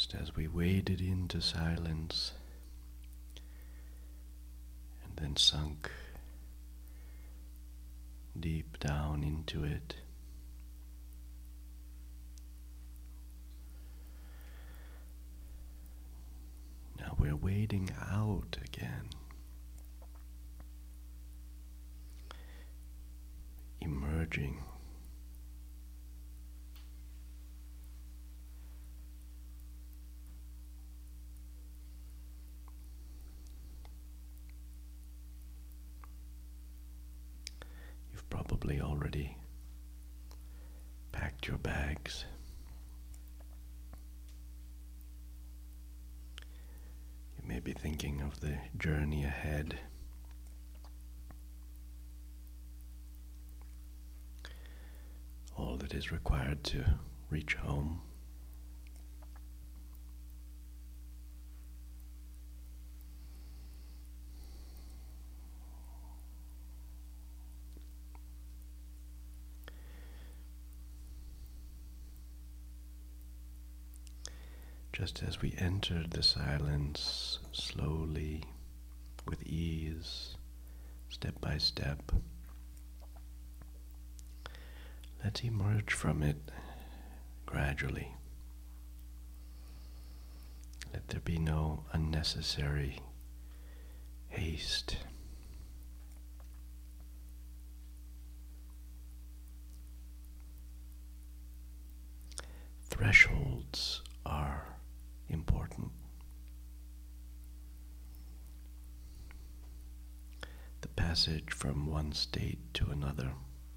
Just as we waded into silence and then sunk deep down into it, now we're wading out again, emerging. You've probably already packed your bags. You may be thinking of the journey ahead. All that is required to reach home. Just as we entered the silence slowly, with ease, step by step, let's emerge from it gradually. Let there be no unnecessary haste. Thresholds are important. The passage from one state to another.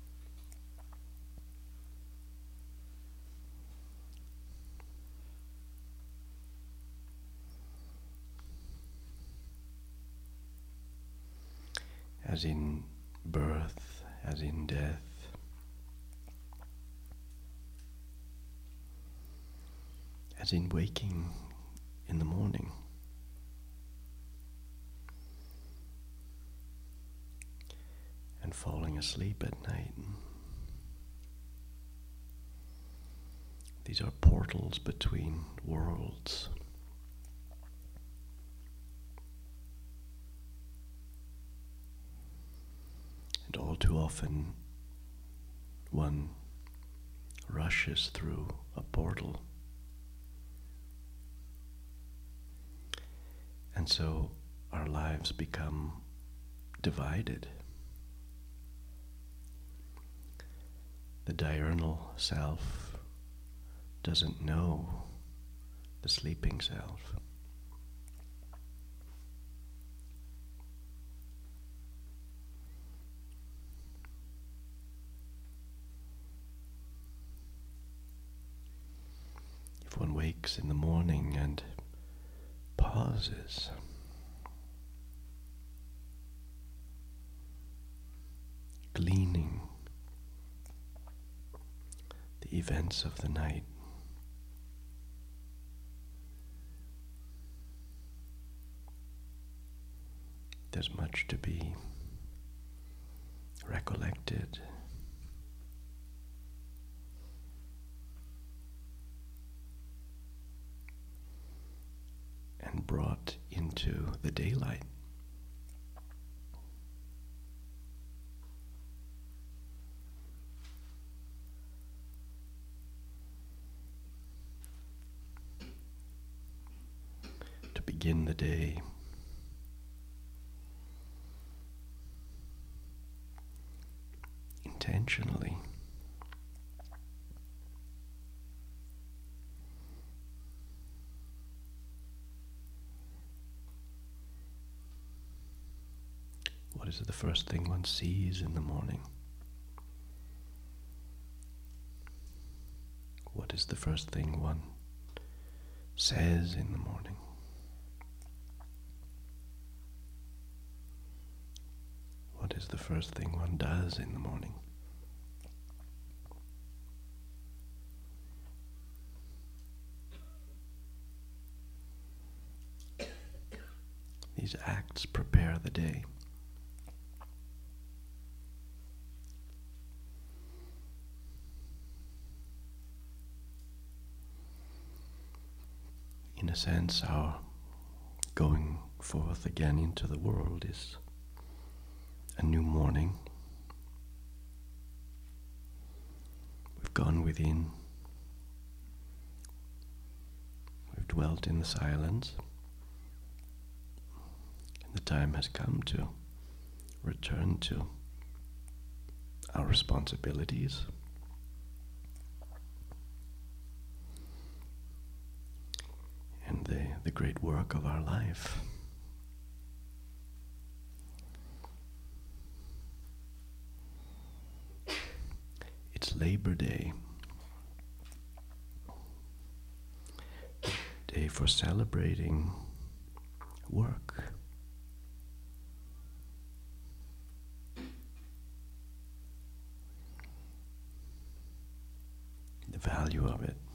As in birth, as in death, as in waking in the morning, and falling asleep at night. These are portals between worlds. And all too often, one rushes through a portal. And so our lives become divided. The diurnal self doesn't know the sleeping self. If one wakes in the morning and pauses, gleaning the events of the night, there's much to be recollected. And brought into the daylight. To begin the day intentionally. What is the first thing one sees in the morning? What is the first thing one says in the morning? What is the first thing one does in the morning? These acts prepare the day. a sense, our going forth again into the world is a new morning. We've gone within, we've dwelt in the silence, and the time has come to return to our responsibilities. And the great work of our life. It's Labor Day, day for celebrating work. The value of it.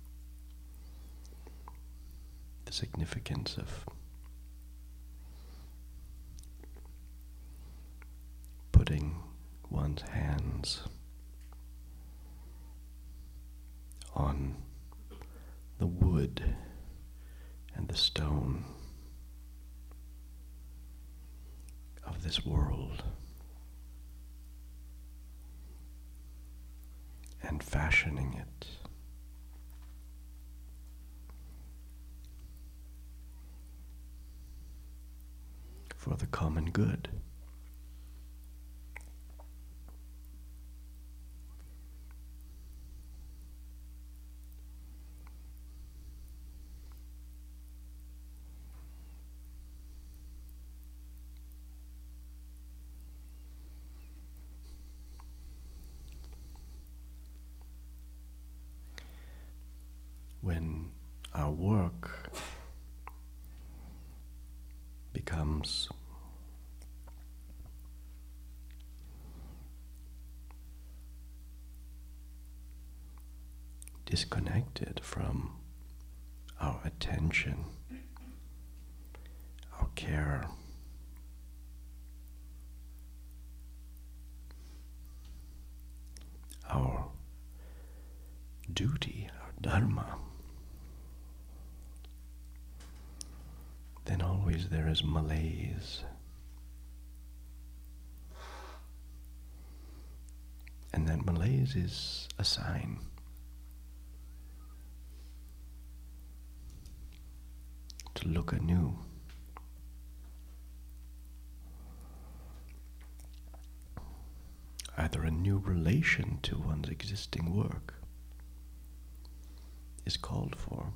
The significance of putting one's hands on the wood and the stone of this world and fashioning it for the common good. When our work becomes disconnected from our attention, our care, our duty, our dharma, then always there is malaise. And that malaise is a sign to look anew. Either a new relation to one's existing work is called for,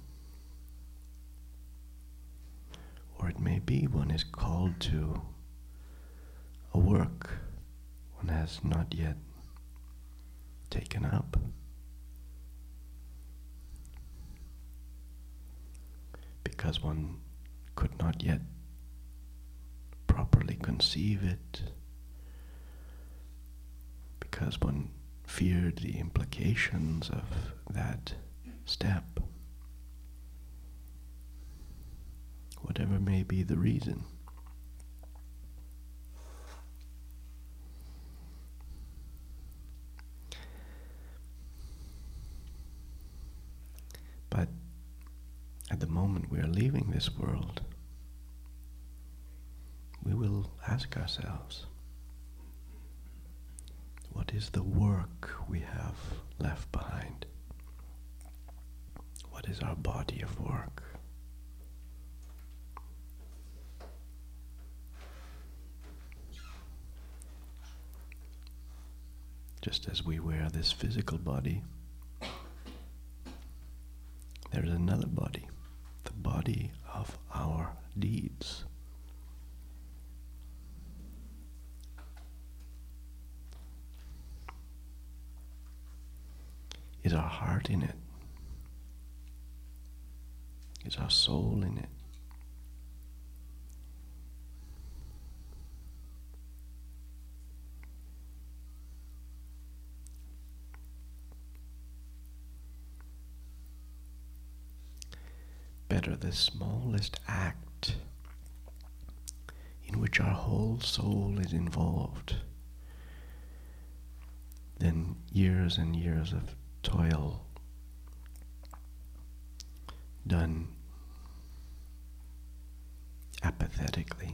or it may be one is called to a work one has not yet taken up. Because one could not yet properly conceive it, because one feared the implications of that step. Whatever may be the reason. But at the moment we are leaving this world, we will ask ourselves, what is the work we have left behind? What is our body of work? Just as we wear this physical body, there is another body, the body of our deeds. Is our heart in it? Is our soul in it? Better the smallest act in which our whole soul is involved than years and years of toil done apathetically.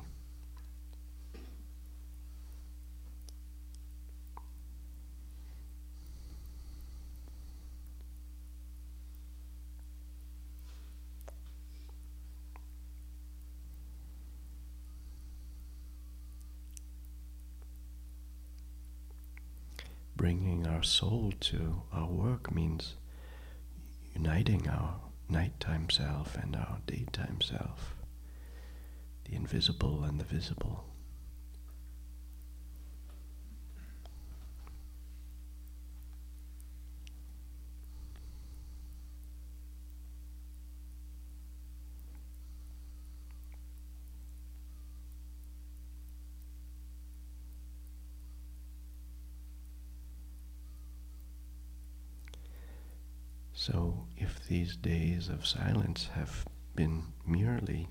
Bringing our soul to our work means uniting our nighttime self and our daytime self, the invisible and the visible. So, if these days of silence have been merely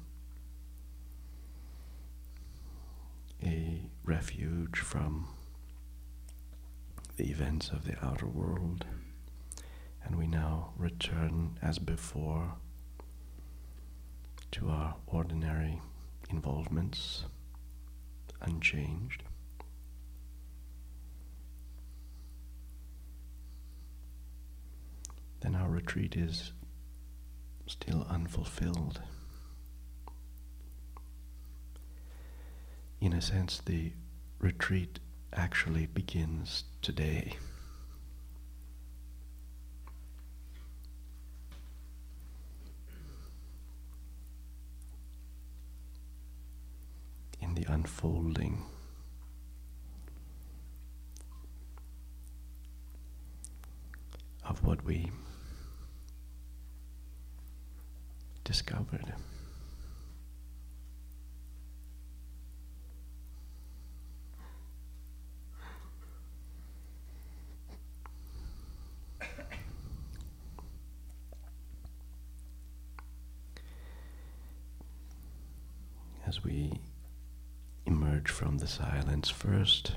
a refuge from the events of the outer world, and we now return as before to our ordinary involvements, unchanged, then our retreat is still unfulfilled. In a sense, the retreat actually begins today. In the unfolding of what we discovered. As we emerge from the silence first,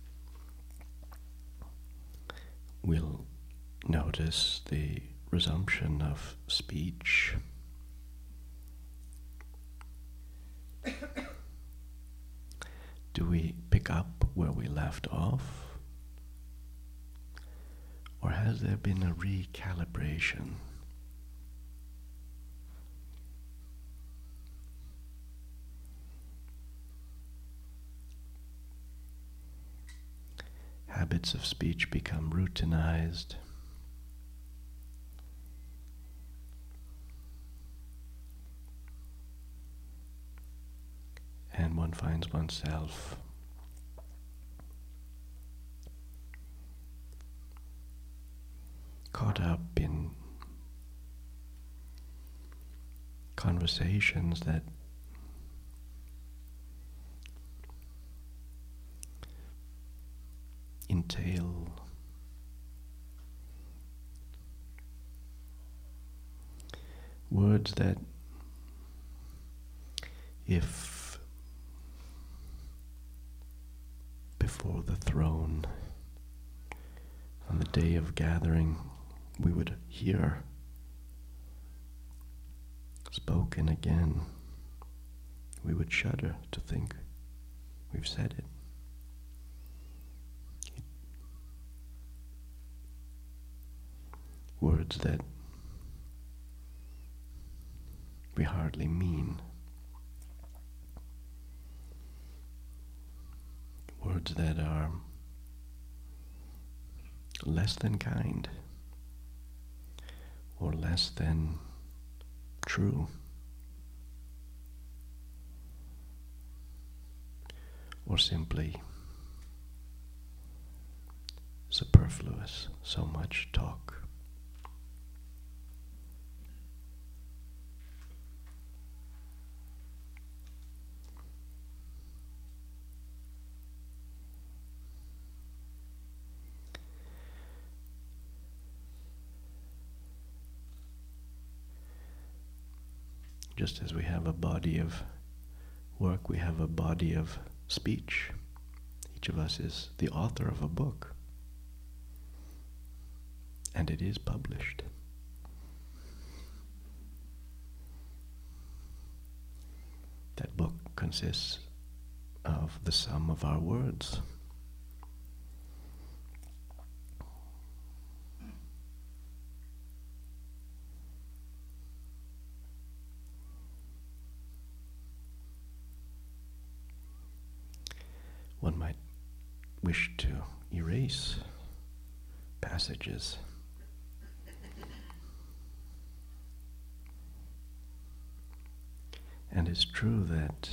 we'll notice the resumption of speech. Do we pick up where we left off? Or has there been a recalibration? Habits of speech become routinized. And one finds oneself caught up in conversations that entail words that, if before the throne on the day of gathering we would hear spoken again, we would shudder to think we've said it. Words that we hardly mean. Words that are less than kind or less than true, or simply superfluous, so much talk. Just as we have a body of work, we have a body of speech. Each of us is the author of a book, and it is published. That book consists of the sum of our words. One might wish to erase passages. And it's true that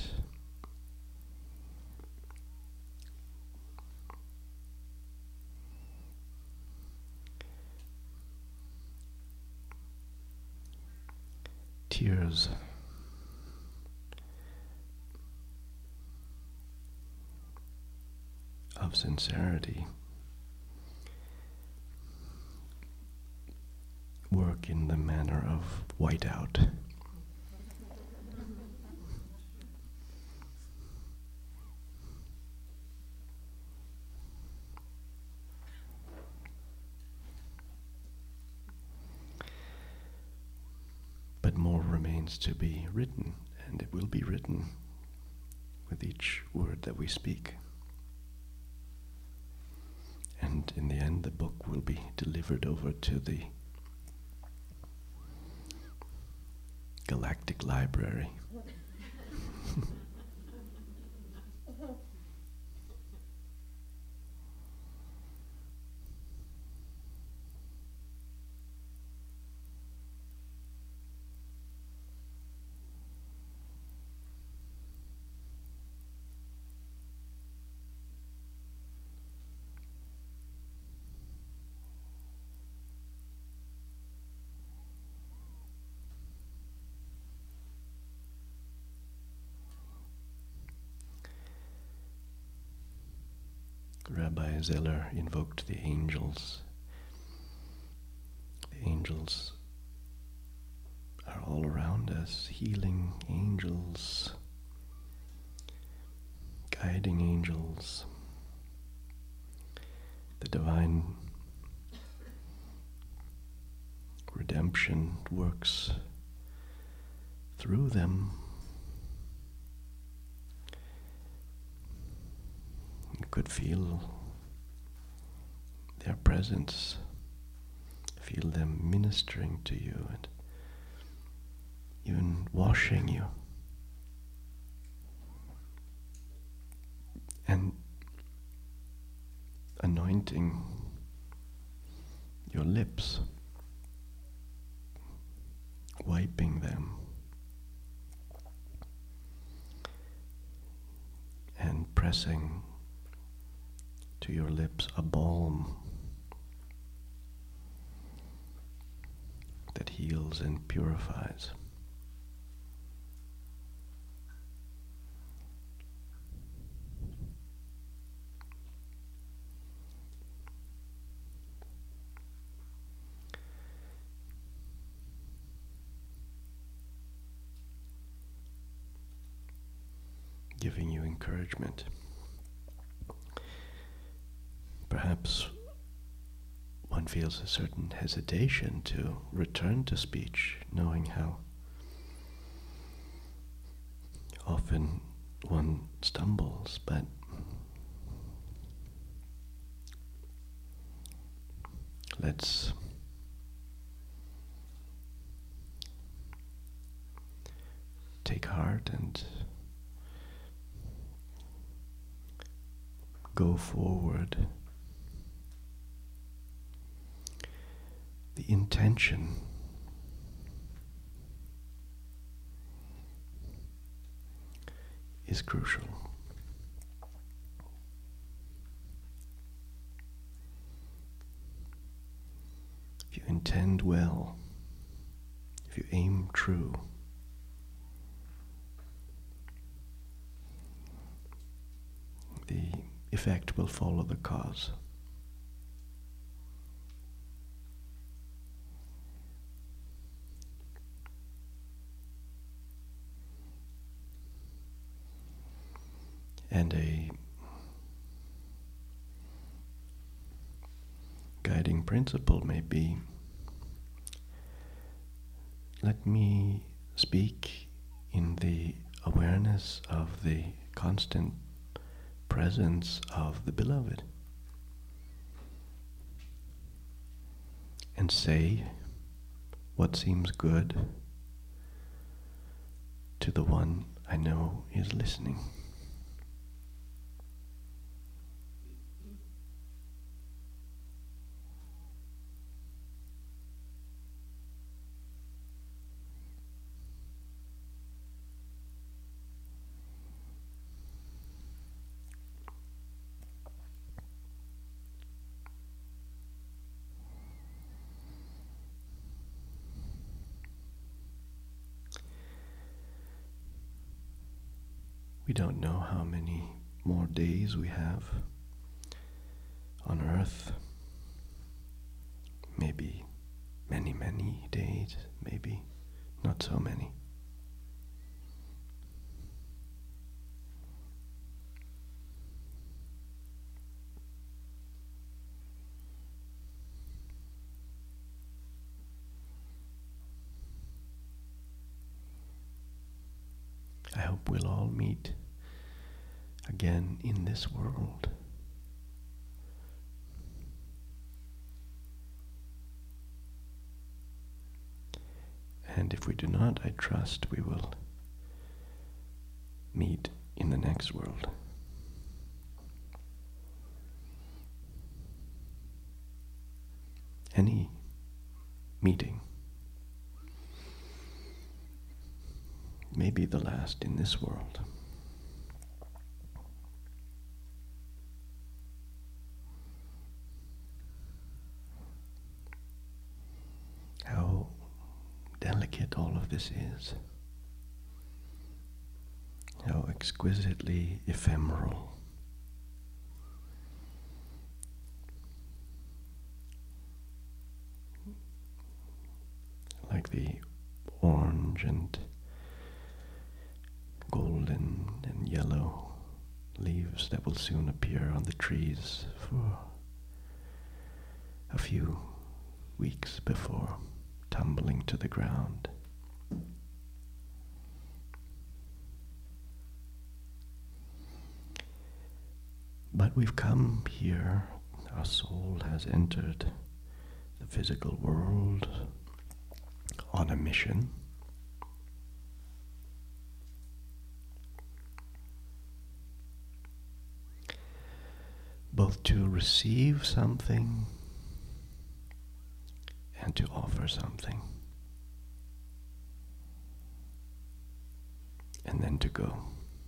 tears of sincerity work in the manner of whiteout. But more remains to be written, and it will be written with each word that we speak. And in the end, the book will be delivered over to the Galactic Library. Rabbi Zeller invoked the angels. The angels are all around us, healing angels, guiding angels. The divine redemption works through them. You could feel their presence, feel them ministering to you and even washing you and anointing your lips, wiping them and pressing to your lips a balm that heals and purifies. Giving you encouragement. Perhaps one feels a certain hesitation to return to speech, knowing how often one stumbles, but let's take heart and go forward. The intention is crucial. If you intend well, if you aim true, the effect will follow the cause. And a guiding principle may be, let me speak in the awareness of the constant presence of the Beloved. And say what seems good to the one I know is listening. We don't know how many more days we have on earth. Maybe many, many days, maybe not so many. I hope we'll all meet again in this world. And if we do not, I trust we will meet in the next world. Any meeting may be the last in this world. How delicate all of this is. How exquisitely ephemeral. Like the orange and golden and yellow leaves that will soon appear on the trees for a few weeks before tumbling to the ground. But we've come here, our soul has entered the physical world on a mission. Both to receive something and to offer something. And then to go.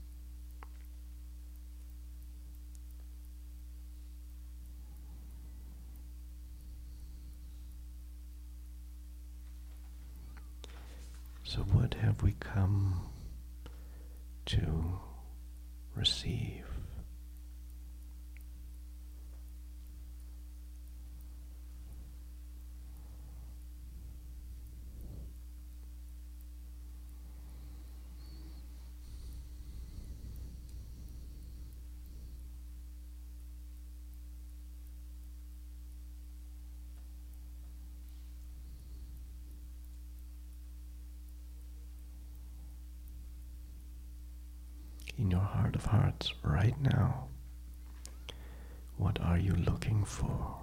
So what have we come to receive? In your heart of hearts right now, what are you looking for?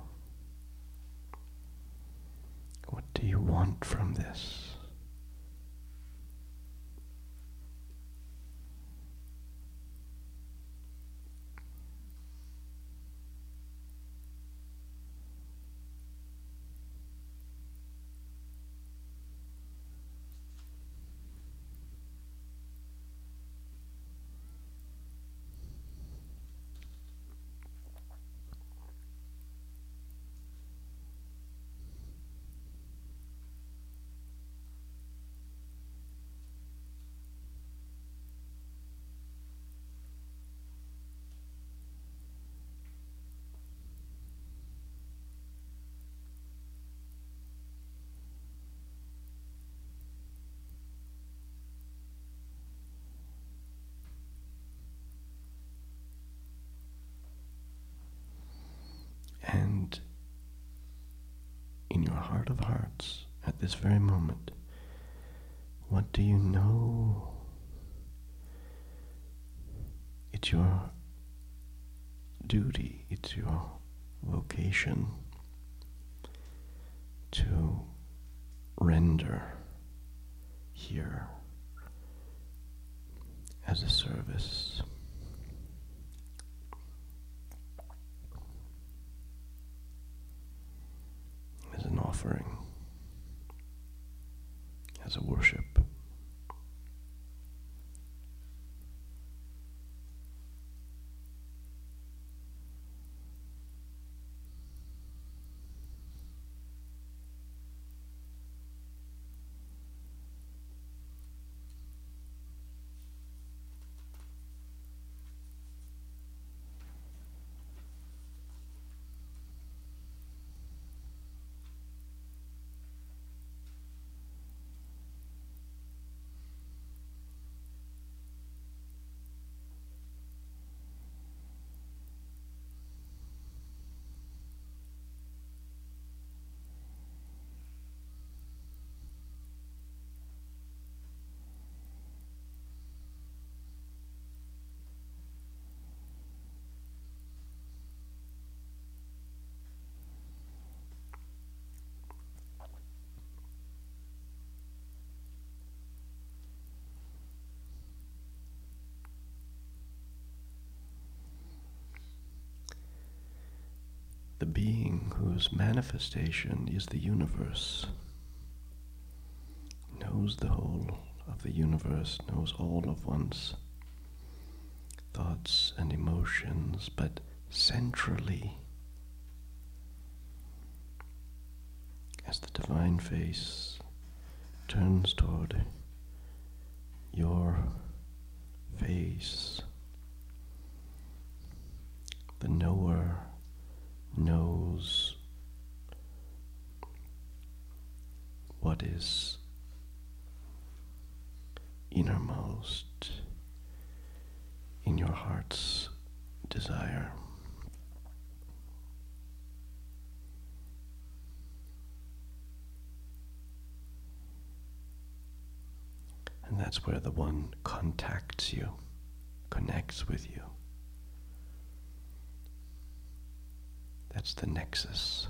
What do you want from this? And in your heart of hearts, at this very moment, what do you know it's your duty, it's your vocation to render here as a service. As an offering, as a worship. The being whose manifestation is the universe knows the whole of the universe, knows all of one's thoughts and emotions, but centrally, as the divine face turns toward your face, the knower knows what is innermost in your heart's desire. And that's where the one contacts you, connects with you. That's the nexus.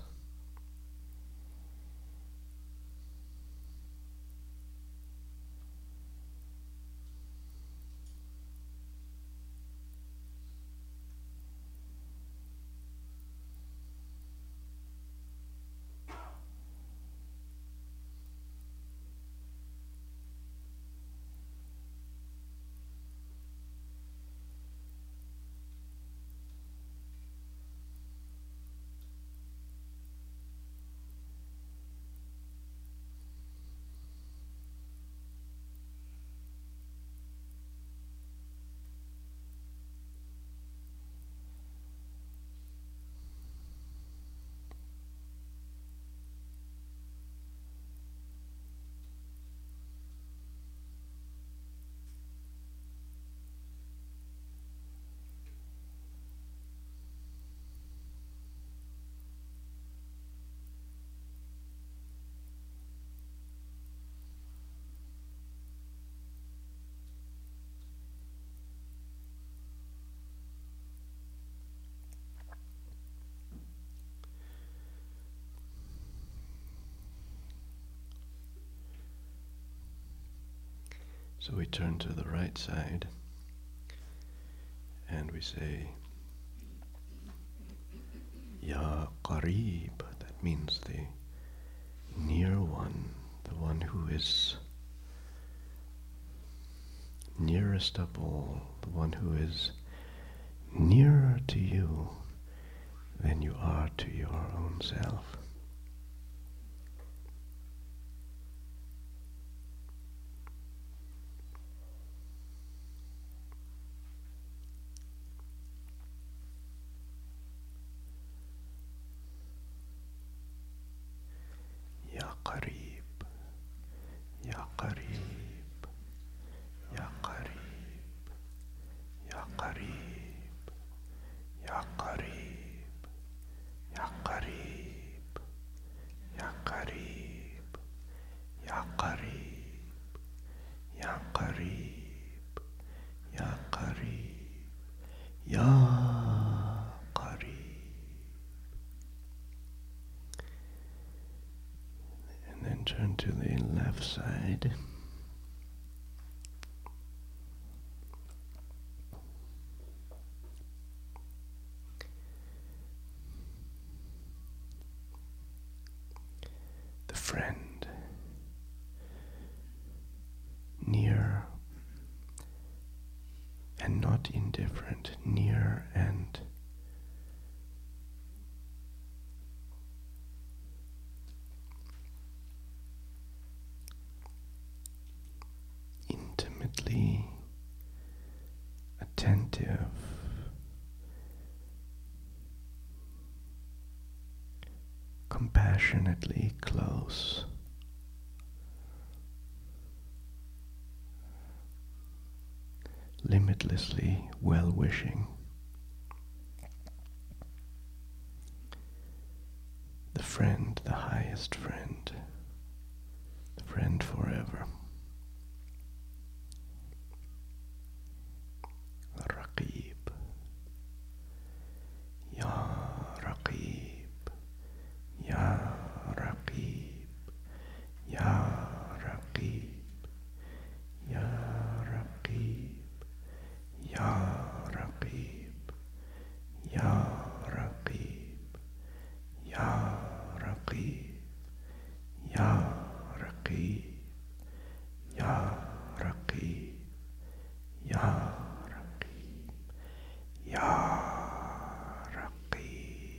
So we turn to the right side and we say, Ya Qarib, that means the near one, the one who is nearest of all, the one who is nearer to you than you are to your own self. Ya Qarib, Ya Qarib, Ya Qarib, Ya Qarib, Ya Qarib, Ya Qarib, Ya Qarib, Ya Qarib, Ya Qarib, Ya Qarib, turn to the left side. The friend, near and not indifferent, near and intimately attentive, compassionately close, limitlessly well-wishing. The friend, the highest friend, the friend forever. Raqib, Ya Raqib, Ya Raqib, Ya Raqib, Ya Raqib, Ya Raqib, Ya Raqib, Ya Raqib, Ya Raqib, Ya Raqib, Ya Raqib, Ya Raqib.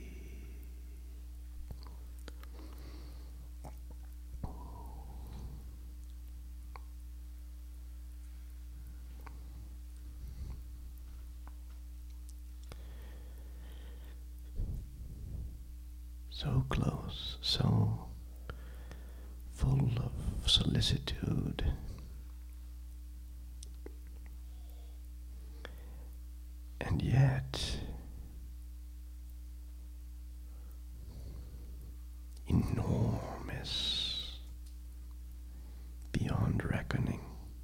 So close, so full of solicitude, and yet enormous beyond reckoning.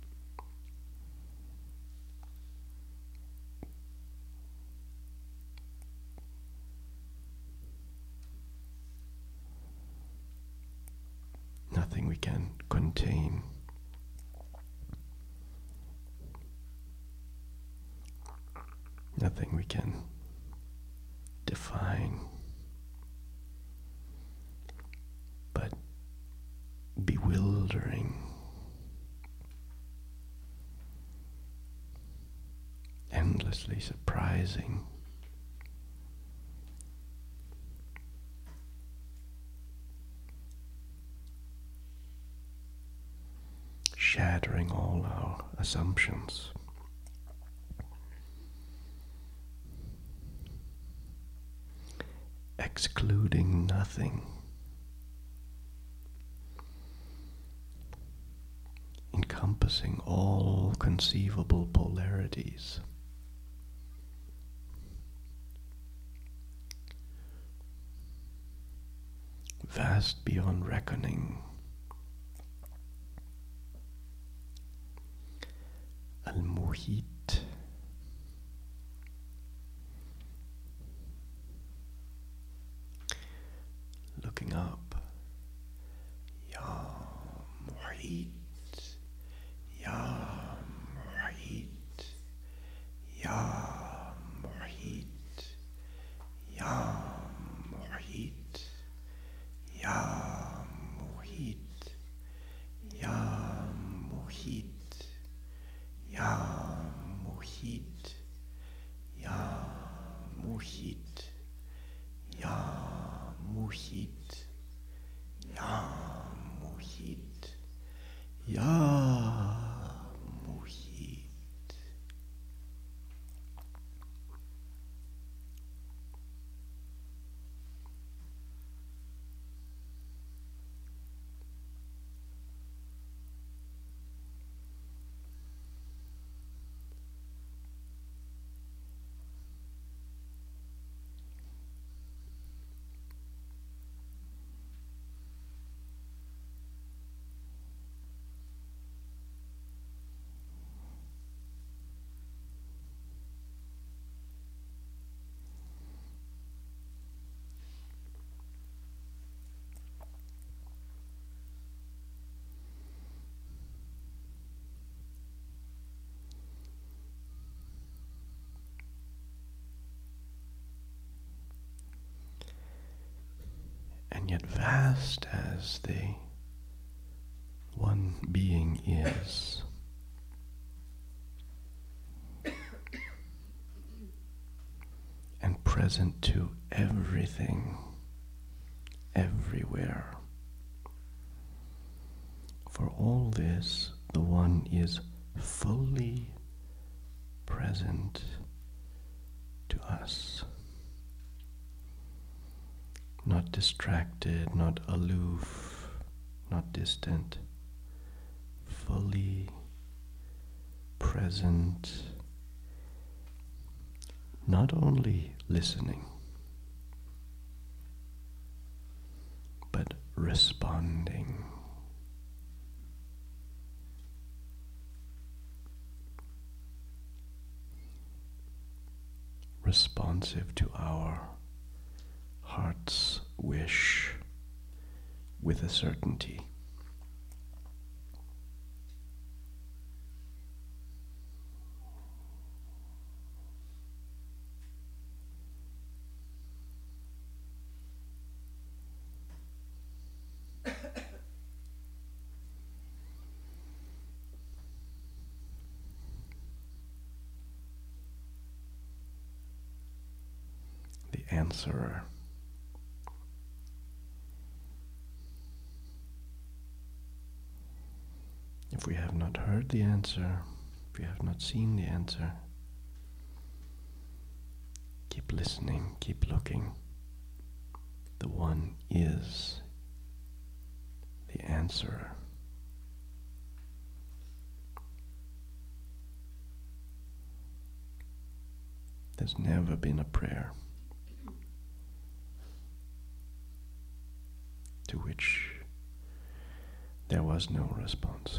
Nothing we can contain. Nothing we can define. But bewildering, endlessly surprising, shattering all our assumptions. Excluding nothing, encompassing all conceivable polarities. Vast beyond reckoning. Al-Muhit. Looking up. Ya Muhit. Ya Muhit. Ya Muhit. Ya Muhit. Ya Muhit. Ya Muhit. Ya Muhit. Ya Muhit. Ya Muhit. Ya Muhit. Ya Muhit. and yet vast as the one being is, and present to everything, everywhere. For all this, the one is fully present to us. Not distracted, not aloof, not distant, fully present, not only listening, but responding. Responsive to our heart's wish with a certainty. The answerer. If we have not heard the answer, if we have not seen the answer, keep listening, keep looking. The one is the answerer. There's never been a prayer to which there was no response.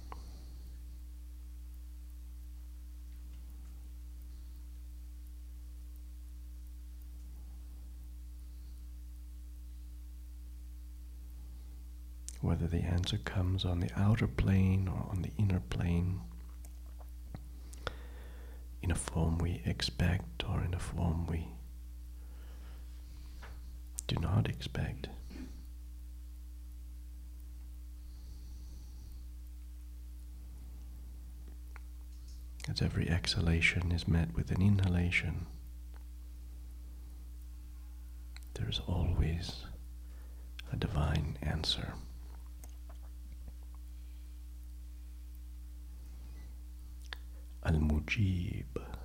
Whether the answer comes on the outer plane or on the inner plane, in a form we expect or in a form we do not expect, as every exhalation is met with an inhalation, there is always a divine answer. Al-Mujib,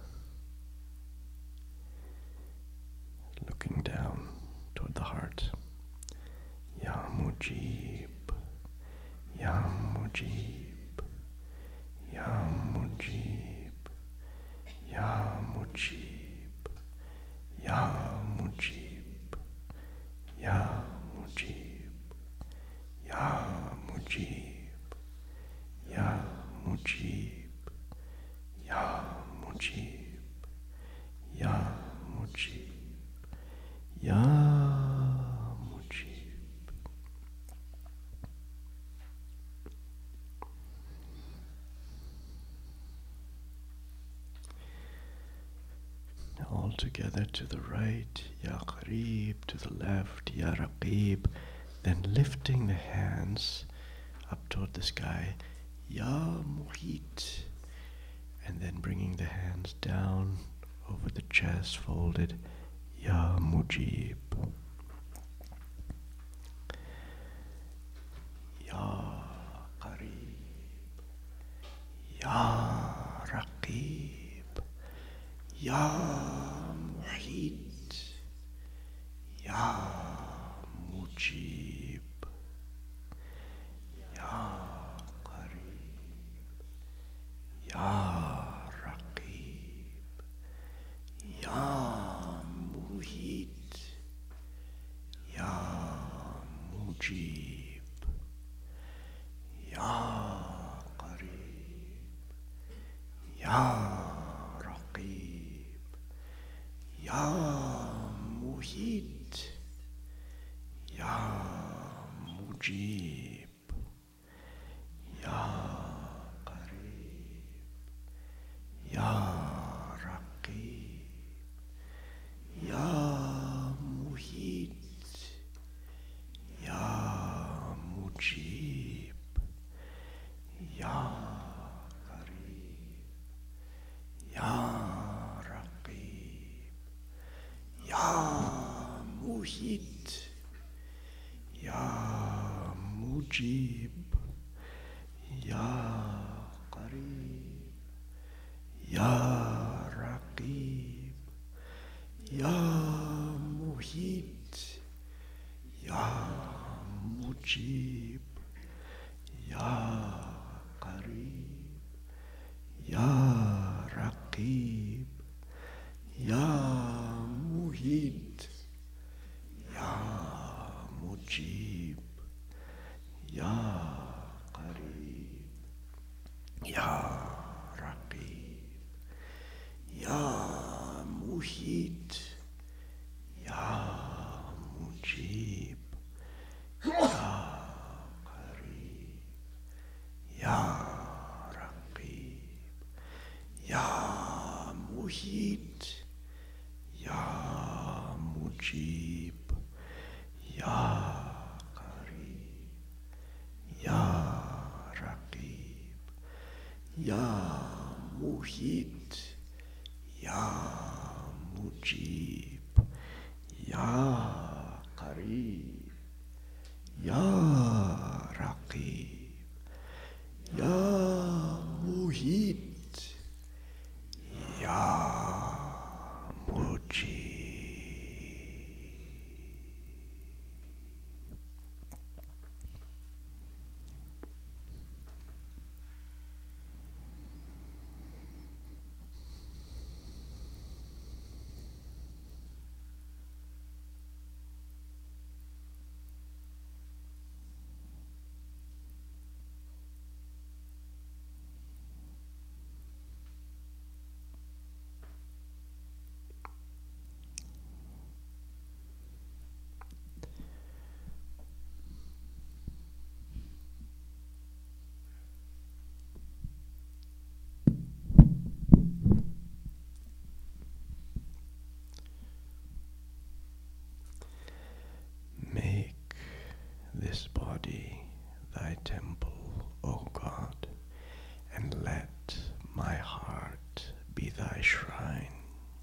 looking down toward the heart. Ya Mujib, Ya Mujib, Ya Mujib, Ya Mujib, Ya Mujib, Ya Mujib, Ya Mujib, Ya Mujib, Ya Mujib, Ya Mujib, Ya Mujib. Now all together to the right, Ya Qareeb, to the left, Ya Raqib, then lifting the hands up toward the sky, Ya Muhit, and then bringing the hands down over the chest, folded, Ya Mujib. Ya Qareeb, Ya Raqib, Ya Muhit, Ya Mujib, Ya Qareeb, Ya Raqib, Ya Muhit, Ya Mujib, Ya Qareeb, Ya Raqib, Ya Muhit, Ya Mujib, Ya Qareeb, Ya Raqib, Ya Muhit, Mujib, Ya Qarib, Ya Raqib, Ya Muhit, Ya Mujib, Ya Qarib, Ya Raqib, Ya Muhit, Ya Mujib, Ya Qarib, Ya Raqib, Ya Muhit, Ya Mujib, Ya Qarib, Ya Raqib, Ya Muhit, Ya Mujib, Ya Qarib, Ya Raqib, Ya Muhit, Ya Mujib, Ya Qarib, Ya Raqib, Ya Muhit, Ya Mujib. Make this body thy temple, O God, and let my heart be thy shrine.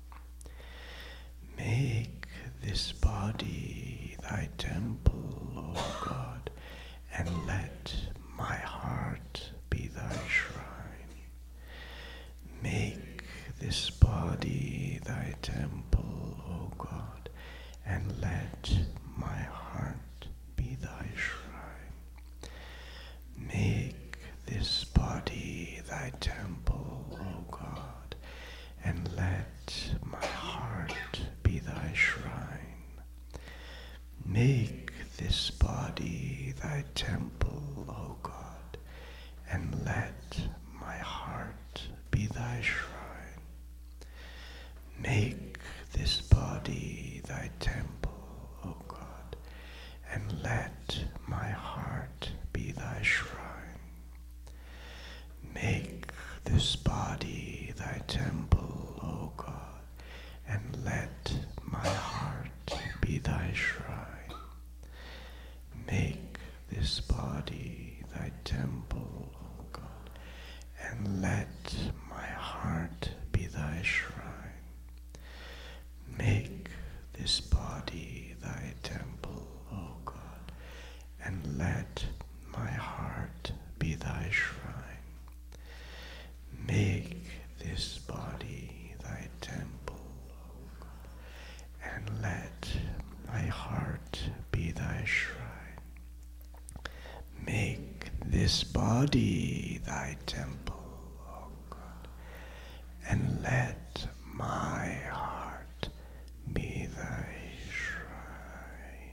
Make this body thy temple, O God, and let my heart be thy shrine. Make this body thy temple, O God, and let my heart be thy shrine. Make this body thy temple, O God, and let my heart be thy shrine. Make this body thy temple, O God, and let my heart be thy shrine. Make this body thy temple, O God, and let my heart be thy shrine. Make this body thy temple, O God, and let my heart be thy shrine. Make this body thy temple, O God, and let my heart be thy shrine. Make this body thy temple, O God, and let my heart be thy shrine. Make this body thy temple, O God, and let my heart be thy shrine. Make this body thy temple, O God, and let my heart be thy shrine.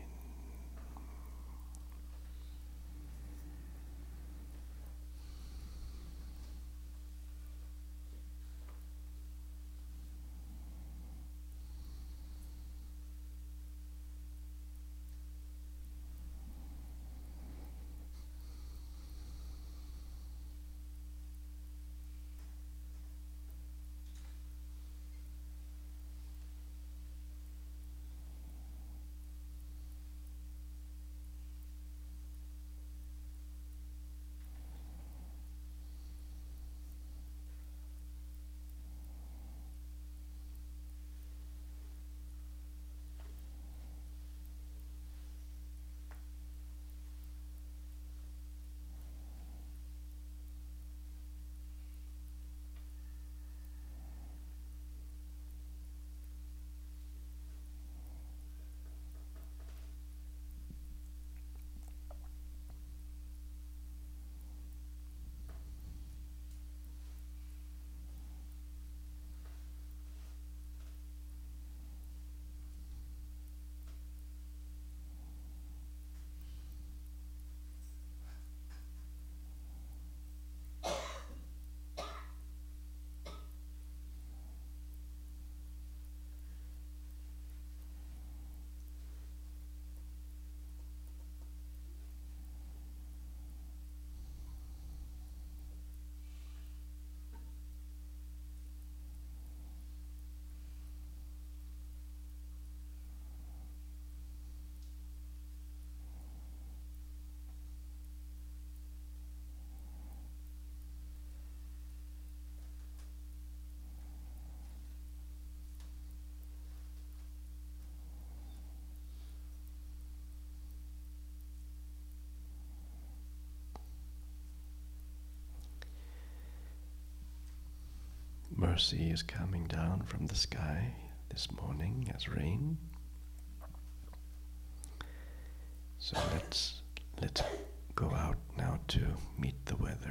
mercy is coming down from the sky this morning as rain. So let's go out now to meet the weather.